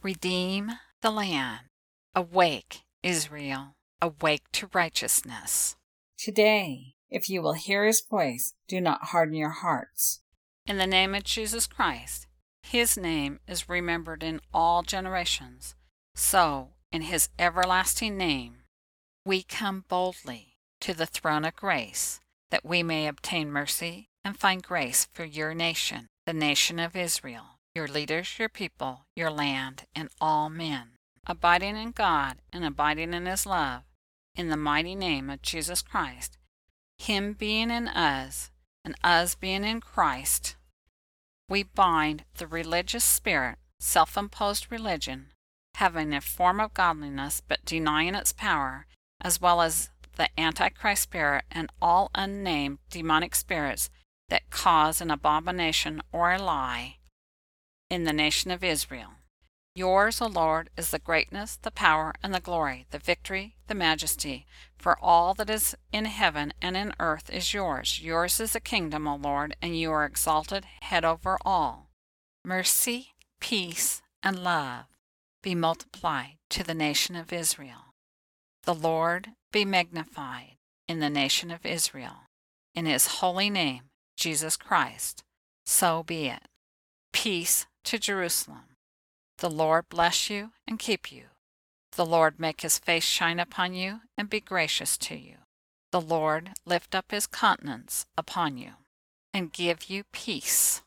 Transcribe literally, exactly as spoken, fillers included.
Redeem the land. Awake, Israel. Awake to righteousness. Today, if you will hear his voice, do not harden your hearts. In the name of Jesus Christ, his name is remembered in all generations. So, in his everlasting name, we come boldly to the throne of grace, that we may obtain mercy and find grace for your nation, the nation of Israel, your leaders, your people, your land, and all men. Abiding in God and abiding in his love, in the mighty name of Jesus Christ, him being in us, and us being in Christ, we bind the religious spirit, self-imposed religion, having a form of godliness but denying its power, as well as the Antichrist spirit and all unnamed demonic spirits that cause an abomination or a lie in the nation of Israel. Yours, O Lord, is the greatness, the power, and the glory, the victory, the majesty, for all that is in heaven and in earth is yours. Yours is the kingdom, O Lord, and you are exalted head over all. Mercy, peace, and love be multiplied to the nation of Israel. The Lord be magnified in the nation of Israel. In his holy name, Jesus Christ, so be it. Peace to Jerusalem. The Lord bless you and keep you. The Lord make his face shine upon you and be gracious to you. The Lord lift up his countenance upon you and give you peace.